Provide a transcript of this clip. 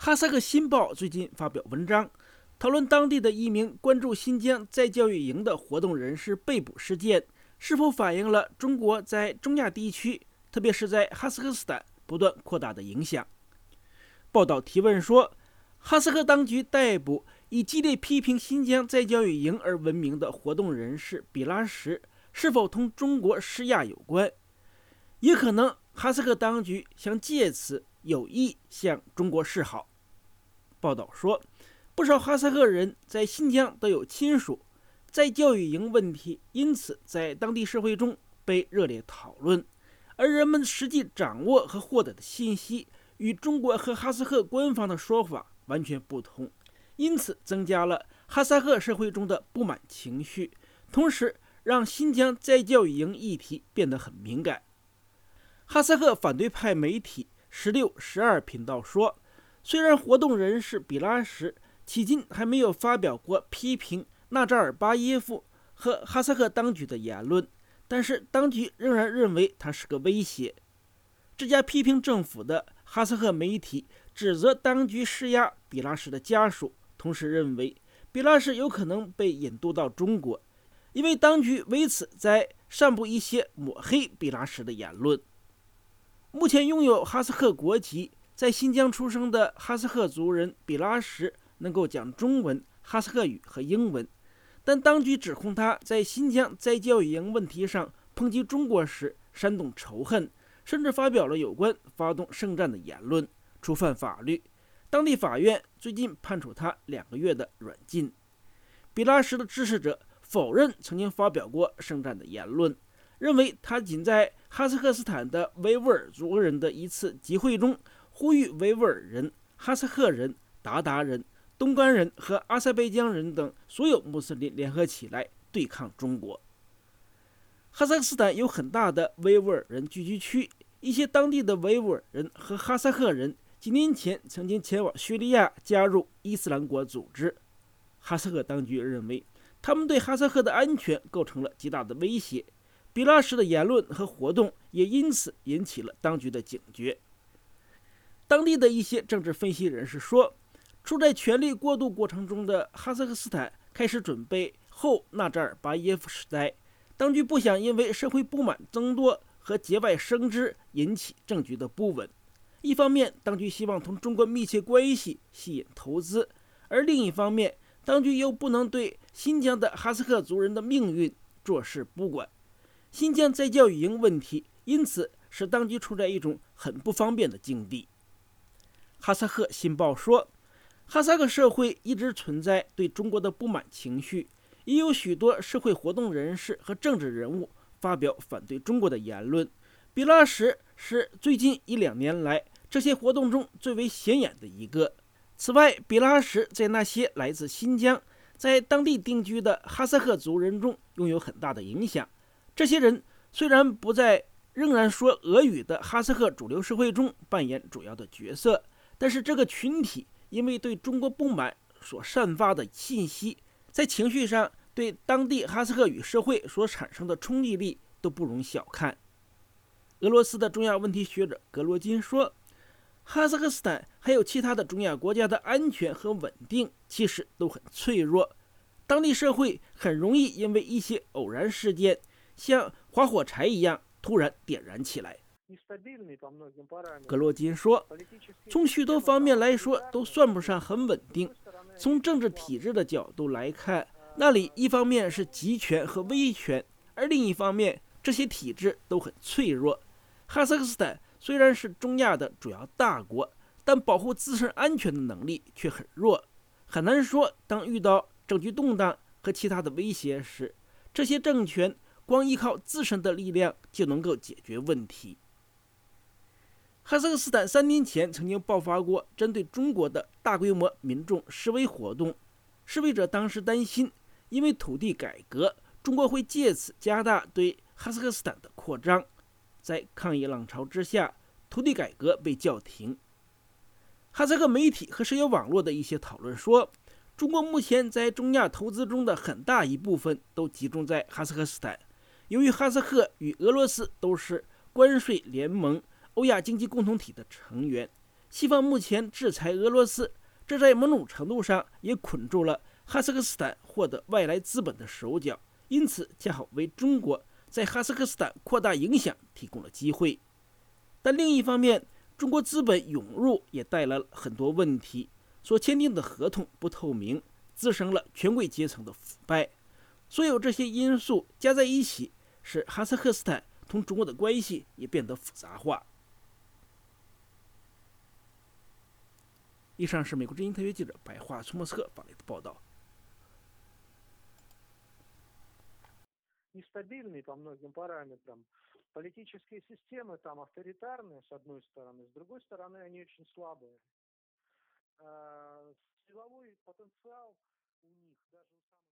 哈萨克新报最近发表文章，讨论当地的一名关注新疆再教育营的活动人士被捕事件，是否反映了中国在中亚地区，特别是在哈萨克斯坦不断扩大的影响。报道提问说，哈萨克当局逮捕以激烈批评新疆再教育营而闻名的活动人士比拉什，是否同中国施压有关？也可能哈萨克当局想借此有意向中国示好。报道说，不少哈萨克人在新疆都有亲属，再教育营问题因此在当地社会中被热烈讨论，而人们实际掌握和获得的信息与中国和哈萨克官方的说法完全不同，因此增加了哈萨克社会中的不满情绪，同时让新疆再教育营议题变得很敏感。哈萨克反对派媒体16、12频道说，虽然活动人士比拉什迄今还没有发表过批评纳扎尔巴耶夫和哈萨克当局的言论，但是当局仍然认为他是个威胁。这家批评政府的哈萨克媒体指责当局施压比拉什的家属，同时认为比拉什有可能被引渡到中国，因为当局为此在散布一些抹黑比拉什的言论。目前拥有哈萨克国籍，在新疆出生的哈萨克族人比拉什能够讲中文、哈萨克语和英文，但当局指控他在新疆再教育营问题上抨击中国时煽动仇恨，甚至发表了有关发动圣战的言论，触犯法律。当地法院最近判处他2个月的软禁。比拉什的支持者否认曾经发表过圣战的言论，认为他仅在哈萨克斯坦的维吾尔族人的一次集会中呼吁维吾尔人、哈萨克人、鞑靼人、东干人和阿塞拜疆人等所有穆斯林联合起来对抗中国。哈萨克斯坦有很大的维吾尔人聚居区，一些当地的维吾尔人和哈萨克人几年前曾经前往叙利亚加入伊斯兰国组织。哈萨克当局认为他们对哈萨克的安全构成了极大的威胁，比拉什的言论和活动也因此引起了当局的警觉。当地的一些政治分析人士说，处在权力过渡过程中的哈萨克斯坦开始准备后纳扎尔巴耶夫时代，当局不想因为社会不满增多和节外生枝引起政局的不稳。一方面，当局希望同中国密切关系，吸引投资，而另一方面，当局又不能对新疆的哈萨克族人的命运坐视不管。新疆再教育营问题因此使当局处在一种很不方便的境地。哈萨克新报说，哈萨克社会一直存在对中国的不满情绪，也有许多社会活动人士和政治人物发表反对中国的言论。比拉什是最近1-2年来这些活动中最为显眼的一个。此外，比拉什在那些来自新疆在当地定居的哈萨克族人中拥有很大的影响。这些人虽然不在仍然说俄语的哈萨克主流社会中扮演主要的角色，但是这个群体因为对中国不满所散发的信息，在情绪上对当地哈萨克语社会所产生的冲击力都不容小看。俄罗斯的中亚问题学者格罗金说，哈萨克斯坦还有其他的中亚国家的安全和稳定其实都很脆弱，当地社会很容易因为一些偶然事件像划火柴一样突然点燃起来。格罗金说，从许多方面来说都算不上很稳定。从政治体制的角度来看，那里一方面是集权和威权，而另一方面这些体制都很脆弱。哈萨克斯坦虽然是中亚的主要大国，但保护自身安全的能力却很弱。很难说当遇到政局动荡和其他的威胁时，这些政权光依靠自身的力量就能够解决问题。哈萨克斯坦3年前曾经爆发过针对中国的大规模民众示威活动，示威者当时担心，因为土地改革，中国会借此加大对哈萨克斯坦的扩张。在抗议浪潮之下，土地改革被叫停。哈萨克媒体和社交网络的一些讨论说，中国目前在中亚投资中的很大一部分都集中在哈萨克斯坦。由于哈萨克与俄罗斯都是关税联盟、欧亚经济共同体的成员， 西方目前制裁俄罗斯，这在某种程度上也捆住了哈萨克斯坦获得外来资本的手脚，因此恰好为中国在哈萨克斯坦扩大影响提供了机会。但另一方面，中国资本涌入也带来了很多问题，所签订的合同不透明，滋生了权贵阶层的腐败。所有这些因素加在一起，使哈萨克斯坦同中国的关系也变得复杂化。以上是美国之音特约记者白桦从莫斯科发来的报道。 нестабильны по многим параметрам. Политические системы там авторитарные, с одной стороны, с другой стороны, они очень слабые. Силовой потенциал у них даже у самых